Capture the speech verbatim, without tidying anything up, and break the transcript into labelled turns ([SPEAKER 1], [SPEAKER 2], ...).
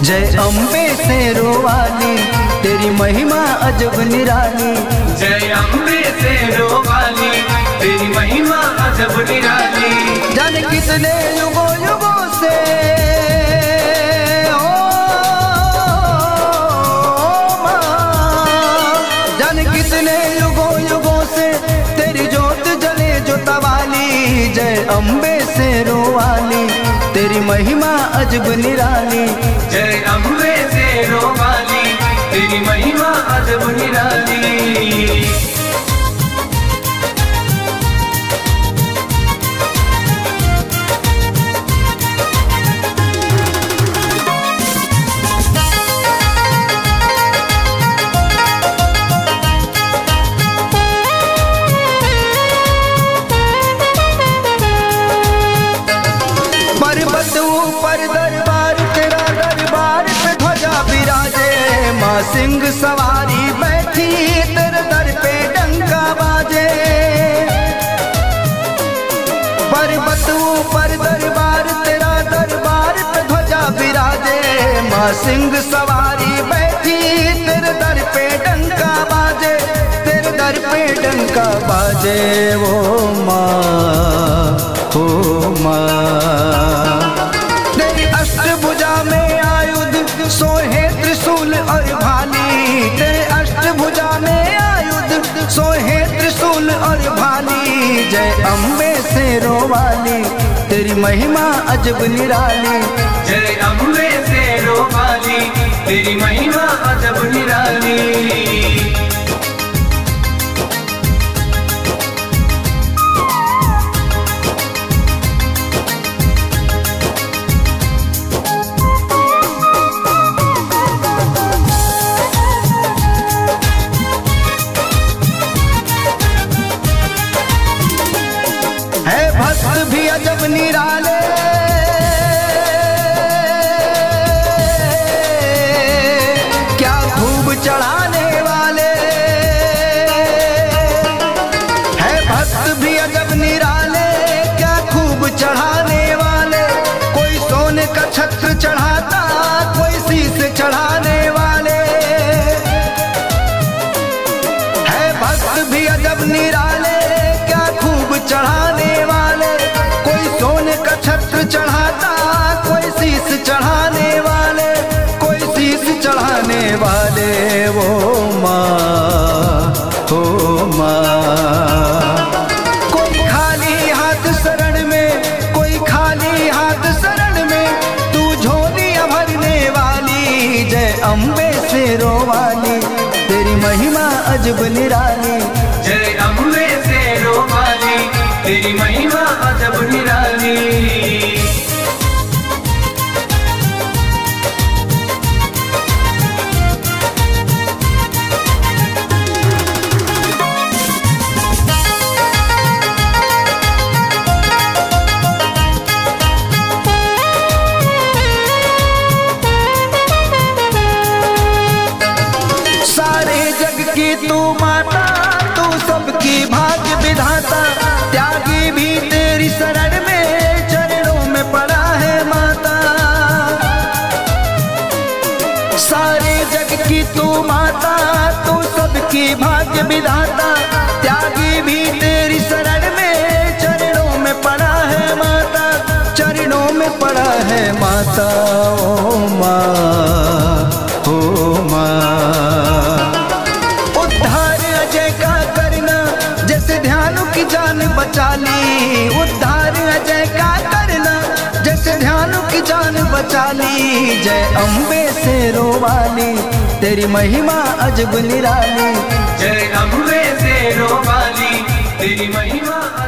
[SPEAKER 1] जय अम्बे शेरों वाली तेरी महिमा अजब निराली।
[SPEAKER 2] जय अम्बे शेरों वाली तेरी महिमा अजब निराली।
[SPEAKER 1] जाने कितने युगों युगों से ओ माँ, जाने कितने युगों युगों से तेरी जोत जले जोता वाली। जय अम्बे शेरों वाली तेरी महिमा अजब निराली।
[SPEAKER 2] जय अम्बे शेरों वाली तेरी महिमा अजब निराली।
[SPEAKER 1] पर्वत ऊपर दरबार तेरा, दरबार पे ध्वजा विराजे। माँ सिंह सवारी बैठी तेरे दर पे डंका बाजे। पर्वत ऊपर दरबार तेरा, दरबार पे ध्वजा विराजे। माँ सिंह सवारी बैठी तेरे दर पे डंका बाजे। तेरे दर पे डंका बाजे वो माँ हो माँ। तेरी अष्टभुजा में आयुध सोहे त्रिशूल और भाली। तेरे अष्टभुजा में आयुध सोहे त्रिशूल और भाली। जय अम्बे शेरों वाली तेरी महिमा अजब निराली।
[SPEAKER 2] जय अम्बे शेरों वाली तेरी महिमा अजब निराली।
[SPEAKER 1] है भक्त भी अजब निराले, क्या खूब चढ़ाने वाले। है भक्त भी अजब निराले, क्या खूब चढ़ाने वाले। कोई सोने का छत्र चढ़ाता, कोई शीश चढ़ाने वाले। है भक्त भी अजब निराले, क्या खूब चढ़ाने वाले। कोई सोने का छत्र चढ़ाता, कोई शीश चढ़ाने वाले। कोई शीश चढ़ाने वाले वो माँ हो माँ। कोई खाली हाथ शरण में, कोई खाली हाथ शरण में, तू झोलियां भरने वाली। जय अम्बे शेरों वाली तेरी महिमा अजब निराली।
[SPEAKER 2] जय अम्बे शेरों वाली तेरी महिमा अजब निराली।
[SPEAKER 1] सारे जग की तू माता, तू सबकी भाग्य विधाता। त्यागी भी तेरी शरण में, चरणों में पड़ा है माता। सारे जग की तू माता, तू सबकी भाग्य विधाता। त्यागी भी तेरी शरण में, चरणों में पड़ा है माता। चरणों में पड़ा है माता ओ माँ हो माँ। उद्धार अजय का करना, जैसे ध्यानु की जान बचा ली। उद्धार अजय का करना, जैसे ध्यानु की जान बचा ली। जय अम्बे शेरों वाली तेरी महिमा अजब निराली।
[SPEAKER 2] जय अम्बे शेरों वाली तेरी महिमा